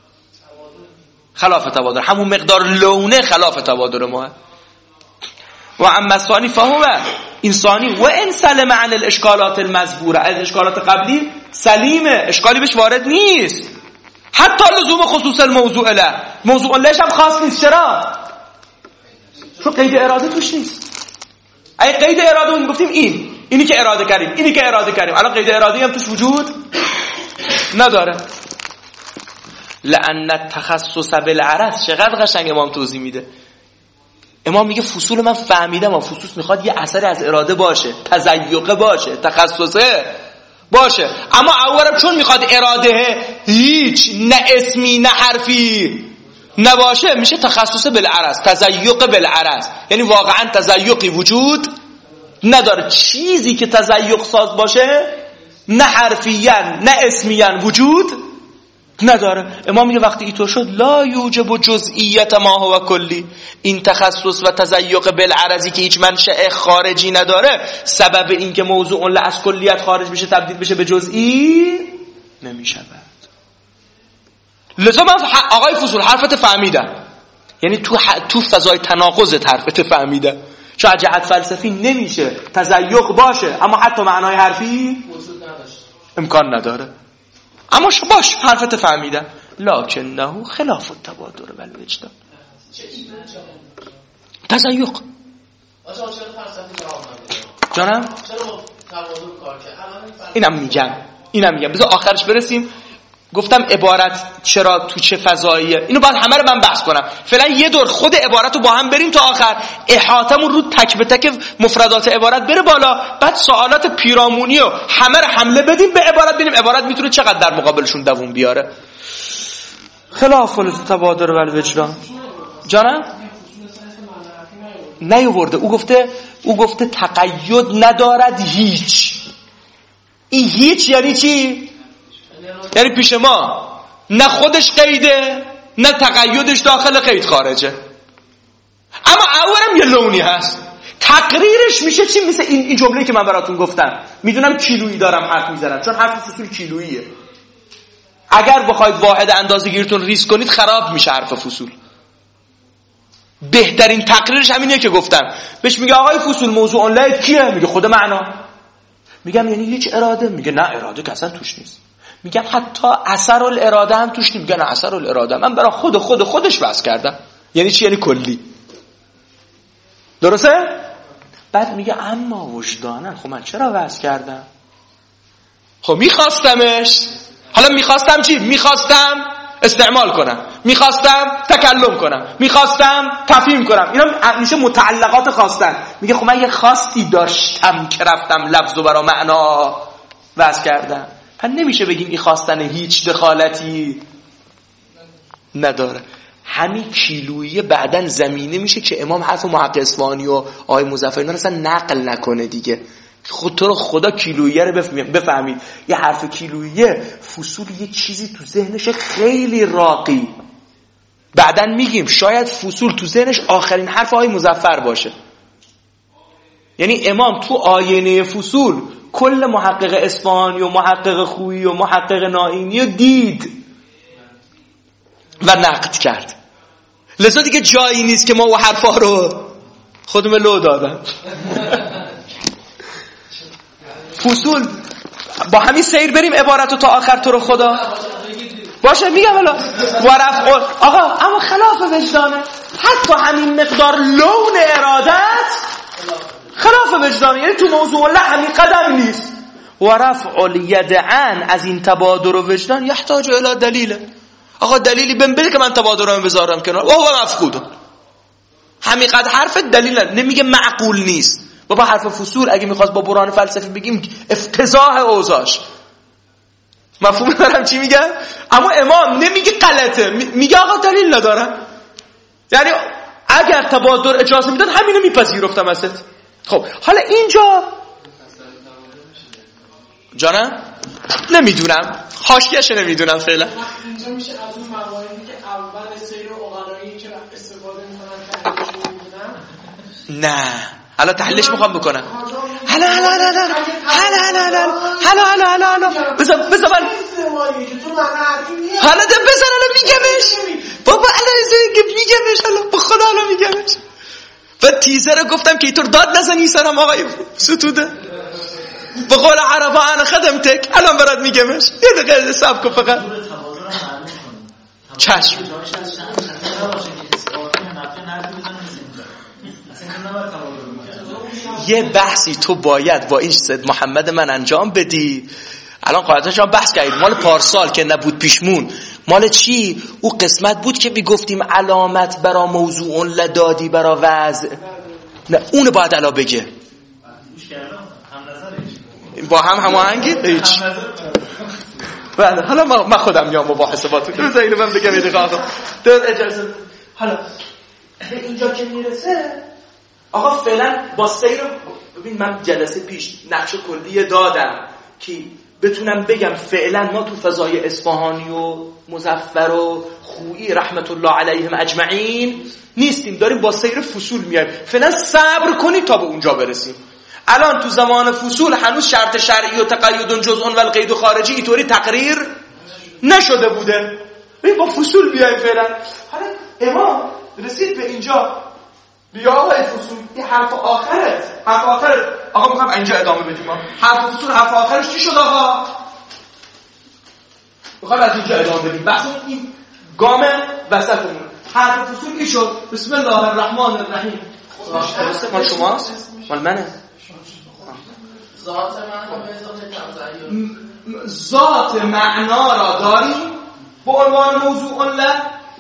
B: خلاف تبادر، همون مقدار لونه خلاف تبادر ما. و اما ثانی فهمه این ثانی و ان سلم عن الاشکالات المذکوره، از اشکالات قبلی سلیمه، اشکالی بهش وارد نیست، حتی لزوم خصوص الموضوع له، موضوع لهش هم خاص نیست. چرا؟ چون قید اراده توش نیست. اگه قید اراده اون گفتیم اینی که اراده کردیم، الان قید اراده هم توش وجود نداره. لأن التخصص بالعرض، چقدر قشنگ امام توضیح میده. امام میگه فصول من فهمیدم، فصول میخواد یه اثری از اراده باشه، تزیقه باشه، تخصصه باشه، اما اولا چون میخواد اراده هیچ نه اسمی نه حرفی نباشه میشه تخصص بالعرض، تزیق بالعرض، یعنی واقعا تزیقی وجود نداره. چیزی که تزیق ساز باشه نه حرفیاً نه اسمیاً وجود نداره. امام میگه وقتی اینطور شد لا یوجب جزئیت ما هو کلی، این تخصص و تزیق بالعرضی که هیچ منشأ خارجی نداره سبب این که موضوع از کلیت خارج بشه تبدیل بشه به جزئی نمیشود. لذا من آقای فضول حرفت فهمیدم، یعنی تو فضای تناقض حرفت فهمیدم، چون جهت فلسفی نمیشه تزیق باشه اما حتی معنای حرفی امکان نداره. اما باش حرفت فهمیدم، لکنه خلاف التبادر و الوجدان. تزیق جانم اینم میگم بذار آخرش برسیم. گفتم عبارت چرا تو چه فضاییه، اینو باید همه رو من بحث کنم. فعلا یه دور خود عبارت رو با هم بریم تا آخر، احاطمون رو تک به تک مفردات عبارت بره بالا، بعد سوالات پیرامونی و همه رو حمله بدیم به عبارت، ببینیم عبارت میتونه چقدر در مقابلشون دووم بیاره. خلاف التبادر و الوجدان. جانم نیاورده، او گفته تقید ندارد هیچ. این هیچ یعنی چی؟ یعنی پیش ما نه خودش قیده نه تقیدش داخل قید خارجه، اما اولم یه لونی هست. تقریرش میشه چی؟ مثل این جمله‌ای که من براتون گفتم. میدونم کیلویی دارم حرف میزنم چون حرف فصول کیلوییه. اگر بخواید واحد اندازه‌گیریتون ریز کنید خراب میشه حرف فصول. بهترین تقریرش همینه که گفتم. بهش میگه آقای فصول موضوع لید کیه؟ میگه خود معنا. میگم یعنی هیچ اراده؟ میگه نه اراده که اصلا توش نیست. میگم حتی اثر الاراده هم توش نیست. میگه نه اثر الاراده من برای خودش بحث کردم. یعنی چی؟ یعنی کلی. درسته؟ بعد میگه اما وجدانن. خب من چرا بحث کردم؟ خب میخواستمش. حالا میخواستم چی؟ میخواستم استعمال کنم، میخواستم تکلم کنم، میخواستم تفهیم کنم. اینا میشه متعلقات خواستن. میگه خب من یه خواستی داشتم که رفتم لفظو برای معنا وضع کردم. پس نمیشه بگیم این خواستن هیچ دخالتی نداره. همین کیلویی بعدن زمینه میشه که امام حرف محقق اصفهانی و آقای مظفر اینا اصلا نقل نکنه دیگه. خود تو رو خدا کیلوییه رو بفهمید. یه حرف کیلوییه فصول یه چیزی تو ذهنش خیلی راقی. بعدن میگیم شاید فصول تو ذهنش آخرین حرف آقای مظفر باشه. یعنی امام تو آینه فصول کل محقق اصفهانی و محقق خویی و محقق نائینی رو دید و نقد کرد. لذا دیگه جایی نیست که ما و حرفا رو خودمون لو دادن. فصول با همین سیر بریم عبارتو تا آخر تو رو خدا باشه. میگم والا ورفع آقا اما خلاف وجدانه. حتی همین مقدار لون ارادت خلاف وجدانه. یعنی تو موضوع الله همین قدم نیست. ورفع الیدعن از این تبادر و وجدان یحتاج الی دلیل. آقا دلیلی بده که من تبادرم بذارم کنار. اوه مفقود. همین قد حرف دلیل نمیگه معقول نیست. بابا حرف فصول اگه میخواست با برهان فلسفی بگیم افتضاح اوضاعش. مفهوم دارم چی میگم؟ اما امام نمیگه غلطه، میگه آقا دلیل ندارم. یعنی اگر تبادر اجازه میداد همینو میپذیرفتم ازت. خب حالا اینجا جانم نمیدونم، حاشیه‌اش نمیدونم فعلا.
F: اینجا میشه از اون مواردی که اول سیر عقلایی که استفاده میکنن تحلیلش میکنن.
B: نه حالا تحلیلش میخوام بکنم. حالا بذار من حالا بذار الان میگمش. بابا الان میگمش، حالا با خدا الان میگمش. و تیزر رو گفتم که اینطور داد نزنی سرم آقای ستوده. به قول عربا انا خدمتک. الان برات میگمش. یه دقیقه حساب کن فقط. چشم. یه بحثی تو باید با این سید محمد من انجام بدی. الان قاعدتا شما بحث کردید مال پارسال که نبود پیشمون. مال چی؟ او قسمت بود که میگفتیم علامت برا موضوع لدادی برا وضع. نه اونو باید الان بگه. با هم هماهنگید؟ هیچ. بله حالا من خودم میام مباحثه با تو روز اینو من بگم یه دقیقه اجازه. حالا به اینجا که میرسه آقا فعلا با سیر ببین من جلسه پیش نقش کلی دادم که بتونم بگم فعلا ما تو فضای اصفهانی و مظفر و خویی رحمت الله علیهم اجمعین نیستیم، داریم با سیر فصول میایم. فعلا صبر کنید تا به اونجا برسیم. الان تو زمان فصول هنوز شرط شرعی و تقید جزء و القید خارجی اینطوری تقریر نشده بوده. ببین با فصول بیایم فعلا. حالا امام رسید به اینجا، بیا آقای فصول این حرف آخرت آقا میخوام اینجا ادامه بدیم. حرف فصول حرف آخرش چی شد آقا؟ میخوام از اینجا ادامه بدیم. بحث این گام وسطمون. حرف فصول این شد. بسم الله الرحمن الرحیم. مال شماست؟ مال منه. ذات معنا را داریم به عنوان موضوع له،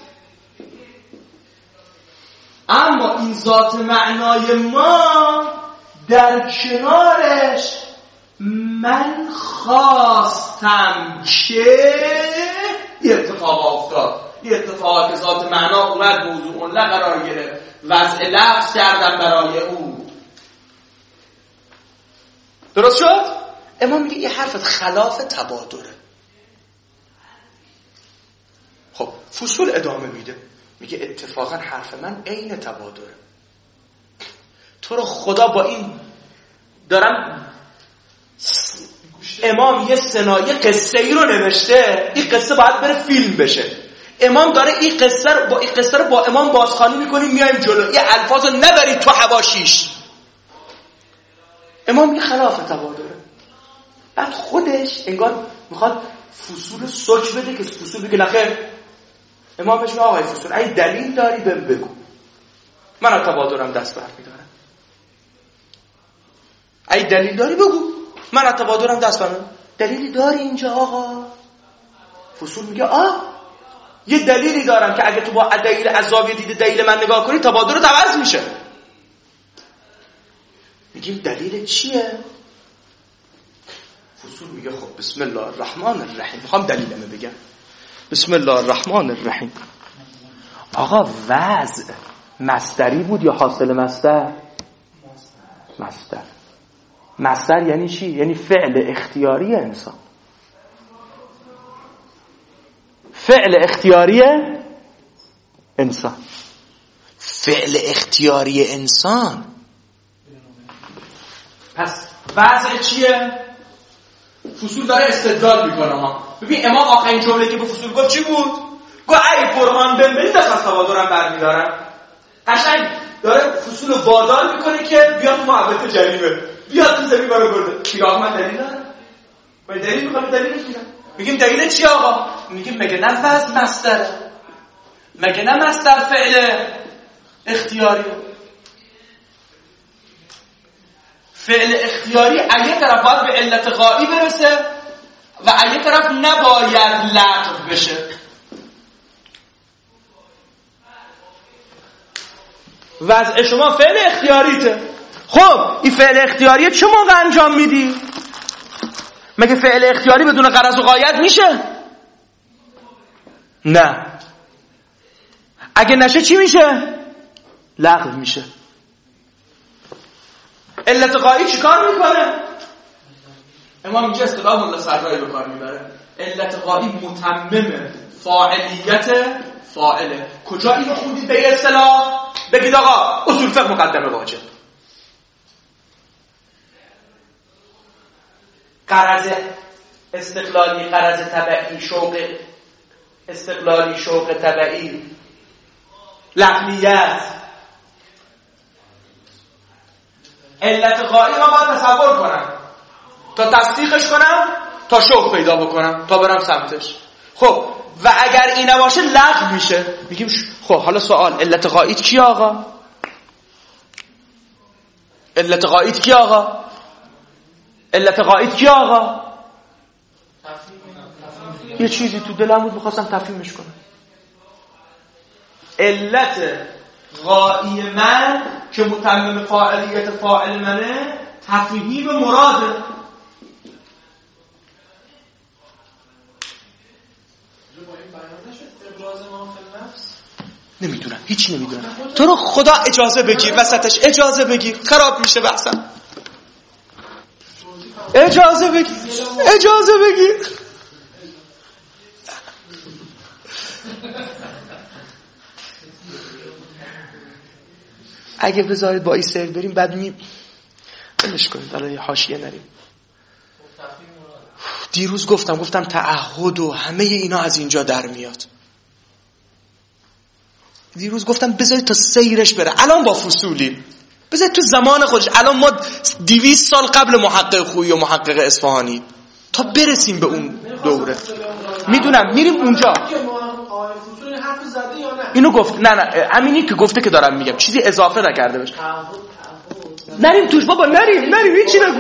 B: اما این ذات معنای ما در کنارش من خواستم که یه اتفاق افتاد. یه اتفاق که ذات معنا اومد موضوع له قرار گرفت، وضع لفظ کردم برای او. درست شد؟ امام میگه این حرفت خلاف تبادره. خب فصول ادامه میده، میگه اتفاقا حرف من عین تبادره. تو رو خدا با این دارم امام یه سناریو قصه ای رو نوشته، این قصه باید بره فیلم بشه. امام داره این قصه رو با امام بازخوانی میکنیم، میایم جلو. این الفاظو نبرید تو حواشیش. امام میگه خلاف تبادره. بعد خودش انگار میخواد فصول سوچ بده که فصول بگه نخیر. امام بهش میگه آقای فصول اگه دلیل داری بگو، من از تبادرم دست برمیدارم. اگه دلیل داری بگو، من از تبادرم دست برمیدارم. دلیلی داری اینجا آقا؟ فصول میگه یه دلیلی دارم که اگه تو با دلیل از زاویه دید دلیل من نگاه کنی تبادر عوض میشه. میگیم دلیل چیه؟ فصول میگه خب بسم الله الرحمن الرحیم. میخوام دلیلمو بگم. بسم الله الرحمن الرحیم. آقا وضع مصدری بود یا حاصل مصدر؟ مصدر یعنی چی؟ یعنی فعل اختیاری انسان. فعل اختیاری انسان. پس وضع چیه؟ فصول داره استدلال میکنه ببین امام آخرین جمله که به فصول گفت چی بود؟ گفت ای قرآن بنبری دست از تبادرم برمیدارم. قشنگ داره فصول رو وادار میکنه که بیاد تو محبت جریمه، بیاد تو زمین برو برده. چی آقا من دلیل دارم؟ من دلیل میخوام دلیلش میگم. میگیم دلیل چی آقا؟ میگیم مگه نه وضع مصدر، مگه نه مصدر فعل اختیاری. فعل اختیاری از یک طرف باید به علت غایی برسه و از یک طرف نباید لغو بشه. وضع شما فعل اختیاریته. خب این فعل اختیاریه چه موقع انجام میدی؟ مگه فعل اختیاری بدون غرض و غایت میشه؟ نه. اگه نشه چی میشه؟ لغو میشه. علت غایی چی کار میکنه؟ امام اینجا اصطلاح ملا سرایی به کار میبره. علت غایی متمم فاعلیت فاعله. کجا اینو خوندید به اصطلاح؟ بگید آقا اصول فقه مقدمه واجب. غرض استقلالی، غرض تبعی، شوق استقلالی، شوق تبعی، لغویت. علت غایی ما باید تصور کنم تا تصدیقش کنم، تا شوق پیدا بکنم، تا برم سمتش. خب و اگر این نباشه لغو میشه. میگیم خب حالا سوال علت غاییت کی آقا؟ علت غاییت کی آقا؟ علت غاییت کی آقا؟ یه چیزی تو دلم بود میخواستم تفهیمش کنم. علت غایی من که متمم فاعلیت فاعل منه تفهیم مراده. نمیدونم، هیچ نمیدونم. تو رو خدا اجازه بگیر وسطش، اجازه بگیر، خراب میشه بحثم. اجازه بگیر. اگه بذارید با این سیر بریم بعد بلش کنید، حالا یه حاشیه نریم. دیروز گفتم تعهد و همه اینا از اینجا در میاد. دیروز گفتم بذارید تا سیرش بره. الان با فصولی بذارید تو زمان خودش. الان ما 200 سال قبل محقق خویی و محقق اصفهانی تا برسیم به اون دوره. میدونم میریم اونجا. اینو گفت نه همینی که گفته که دارم میگم، چیزی اضافه نکرده بشه. نریم توش بابا، نریم هیچی نگو.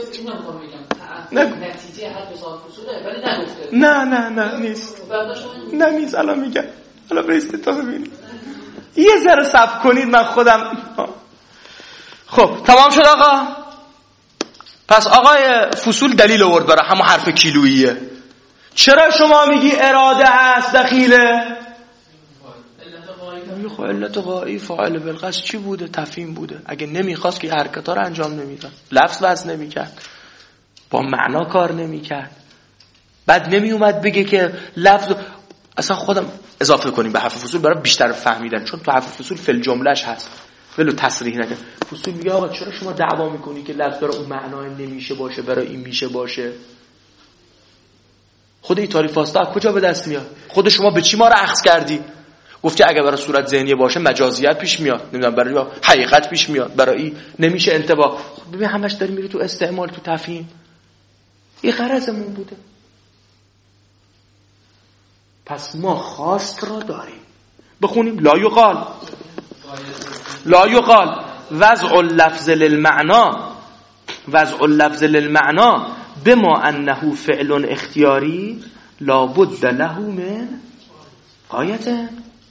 F: نتیجه حرف صاحب فصوله ولی نگفته.
B: نه نیست. الان میگم، الان برید تا ببینید. یه ذره صبر کنید، من خودم. خب تمام شد آقا. پس آقای فصول دلیل آورد برای همون حرف کیلوییه. چرا شما میگی اراده هست دخیله؟ خب علت غایی فاعل بالقصد چی بوده؟ تفهیم بوده. اگه نمیخواست که حرکت‌ها رو انجام نمیداد، لفظ وزن نمیکرد، با معنا کار نمیکرد، بعد نمیومد بگه که لفظ اصلا خودم اضافه کنیم به حرف فصول برای بیشتر فهمیدن، چون تو حرف فصول فل جملهش هست ولو تصریح نکنه. فصول میگه آقا چرا شما دعوا میکنی که لفظ برای اون معنای نمیشه باشه برای این میشه باشه؟ خود ایتالی فاستا کجا به دست میاد؟ خود شما به چی ما رو اخذ کردی؟ گفتی اگه برای صورت ذهنی باشه مجازیت پیش میاد، نمیدونم برای حقیقت پیش میاد، برای نمیشه انتباه. خب ببین همش داری میری تو استعمال، تو تفهیم. این غرضمون بوده. پس ما خواست را داریم. بخونیم لا یقال وضع اللفظ للمعنا بما انه فعل اختیاری لا بد له من قایته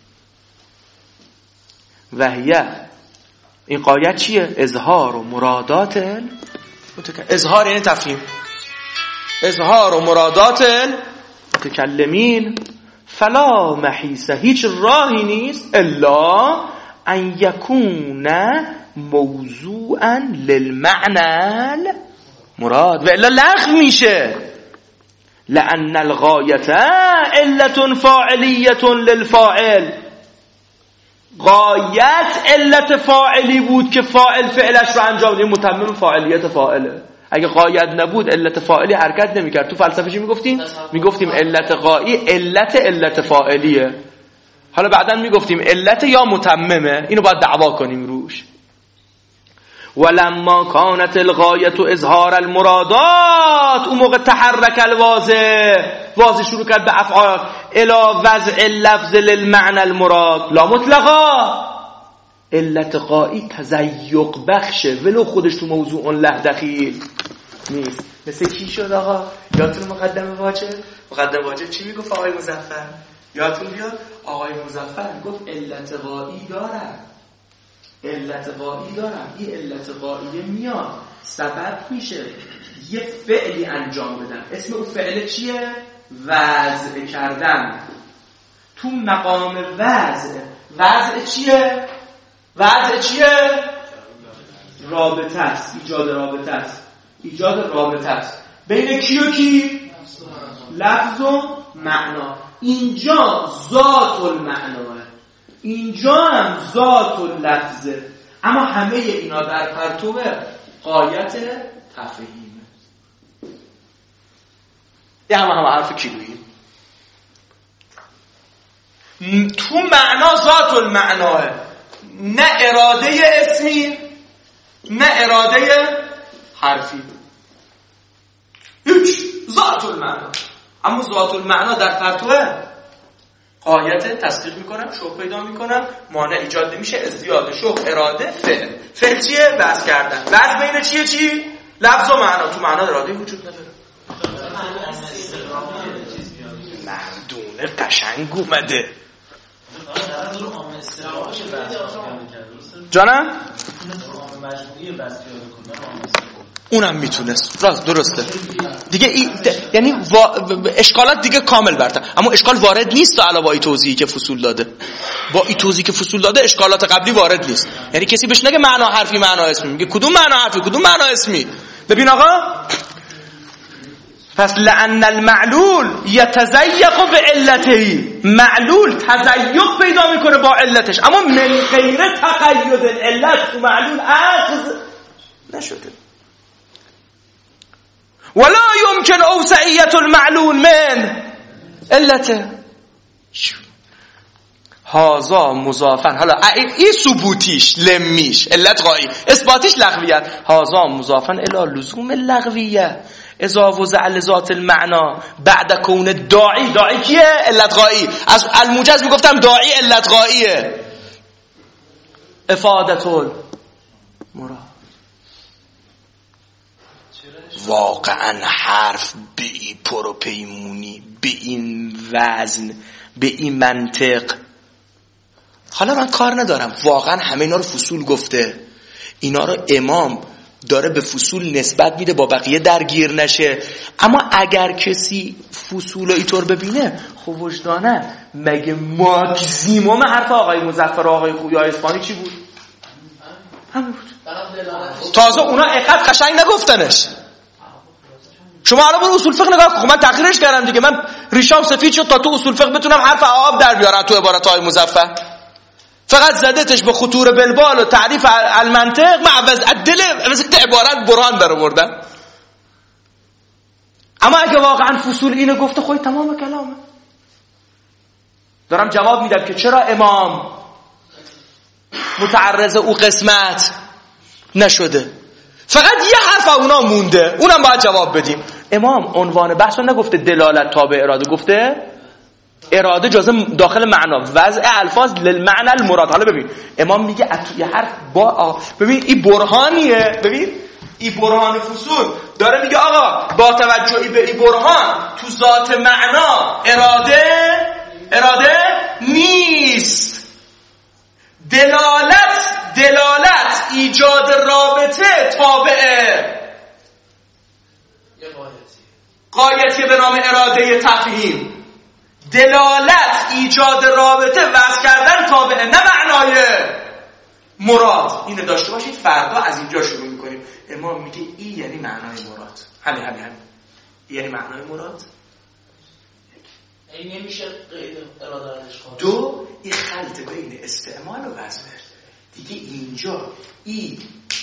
B: وهیه. این قایت چیه؟ اظهار و مرادات اظهار یعنی تفهیم، اظهار و مرادات متکلمین. فلا محیسه، هیچ راهی نیست الا ان یکون موضوعا للمعنى مراد، و الا لغو میشه. لان الغایت علت فاعلیت للفاعل، غایت علت فاعلی بود که فاعل فعلش رو انجام ده، متمم فاعلیت فاعله. اگه غایت نبود علت فاعلی حرکت نمیکرد. تو فلسفه چی میگفتیم علت غایی علت فاعلیه. حالا بعداً میگفتیم علت یا متممه، اینو باید دعوا کنیم روش. ولما كانت الغایت اظهار المرادات، اون موقع تحرک واضح شروع کرد به افعال الی وضع اللفظ للمعنى المراد لا مطلقا. علت غایی تزیق بخشه ولو خودش تو موضوع له دخیل نیست. مثل چی شد آقا؟ یادتون مقدمه واجب چی میگفت آقای مظفر؟ یادتون بیاد آقای مظفر گفت علت غایی دارم. این علت غایی میاد سبب میشه یه فعلی انجام بدن. اسم اون فعل چیه؟ وضع کردن. تو مقام وضع چیه؟ رابطه است، ایجاد رابطه است بین کی و کی؟ لفظ و معنا. اینجا ذات المعناه، اینجا هم ذات اللفظه، اما همه اینا در پرتو غایت تفهیم. یه همه حرف کیلویی. تو معنا ذات المعناه، نه اراده اسمی نه اراده حرفی، هیچ ذات المعنا. اما ذات المعنا در پرتو غایت تصدیق میکنم، شوق پیدا میکنم، مانع ایجاد نمیشه، ازدیاد شوق اراده فعل چیه؟ بحث کردن. بحث بین چی؟ لفظ و معنا. تو معنا اراده وجود نداره. مردونه قشنگ اومده. جانم؟ اونم میتونست. راست درسته دیگه یعنی اشکالات دیگه کامل برتر، اما اشکال وارد نیست تا علاوه توضیحی که فصول داده. با این توضیحی که فصول داده اشکالات قبلی وارد نیست. یعنی کسی بهش نگه معنا حرفی معنا اسمی، میگه کدوم معنا حرفی کدوم معنا اسمی. ببین آقا پس لأن المعلول یتزیق به علته، معلول تزیق پیدا میکنه با علتش، اما من غیر تقید العلت تو معلول اخذ نشده. ولا يمكن اوسعیت المعلول من علته. هازا مضافن، حالا این ثبوتیش لمیش علت غایی، اثباتیش لغویت. هازا مضافن الی لزوم لغویه اذا وضع لذات المعنا بعد کون داعی کیه؟ علت غایی. از الموجز میگفتم داعی علت غاییه. افادت المراد. واقعا حرف به این پروپیمونی، به این وزن، به این منطق. حالا من کار ندارم واقعا همه اینا رو فصول گفته، اینا رو امام داره به فصول نسبت میده با بقیه درگیر نشه، اما اگر کسی فصول رو اینطور ببینه خب وجدانه مگه ماکسیموم حرف آقای مظفر و آقای خویا اسپانی چی بود؟ همین بود. تازه اونا اقد قشنگ نگفتنش. شما حالا برو اصول فقه نگاه کن، من تغییرش کردم دیگه، من ریشام سفید شد تا تو اصول فقه بتونم حرف آب در بیارم تو عبارت های مظفر. فقط زدتش به خطور بلبال و تعریف المنطق، من عوض عبارت برهان در آوردم. اما اگه واقعا فصول اینو گفته خود تمام کلامه. دارم جواب میدم که چرا امام متعرض او قسمت نشده، فقط یه حرف اونا مونده، اونم باید جواب بدیم. امام عنوان بحث رو نگفته دلالت تابع اراده، گفته اراده جزء داخل معنا، وضع الفاظ للمعنى المراد. حالا ببین امام میگه یه حرف با ببین این برهانیه، ببین این برهان فصول داره میگه آقا با توجهی به این برهان تو ذات معنا اراده نیست. دلالت ایجاد رابطه تابعه قایتی به نام اراده تفهیم. دلالت ایجاد رابطه وضع کردن تابعه، نه معنای مراد. اینو داشته باشید فردا از اینجا شروع میکنیم. امام میگه این یعنی معنای مراد. همین یعنی معنای مراد.
D: این نمیشه قید اراده اشکال.
B: دو، این خلط بین استعمال و وضع. دیگه اینجا این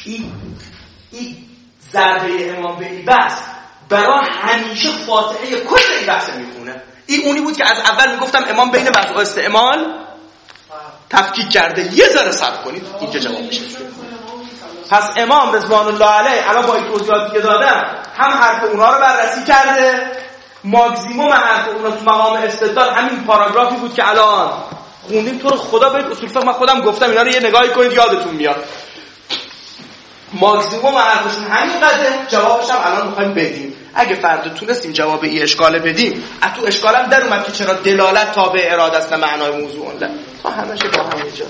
B: ضربه امام به این بحث برای همیشه فاتحه کل این بحث میخونه. این اونی بود که از اول میگفتم امام بین وضع و استعمال تفکیک کرده. یه ذره صبر کنید اینجا جواب میشه. پس امام رضوان الله علیه الان با این توضیحاتی که دادم هم حرف اونا رو بررسی کرده، ماکسیموم حرف اونا تو مقام استدلال همین پاراگرافی بود که الان خوندیم. تو رو خدا برید اصول فقه، من خودم گفتم اینا رو یه نگاهی کنید یادتون میاد. ماکسیموم حرفشون همین قدره، جوابش هم الان میخوایم بدیم. اگه فردا تونستیم جواب این اشکال بدیم، از تو اشکالم در اومد که چرا دلالت تابع اراده است نه معنای موضوع اون. تا همش با همینجا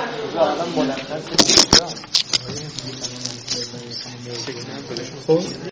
B: الان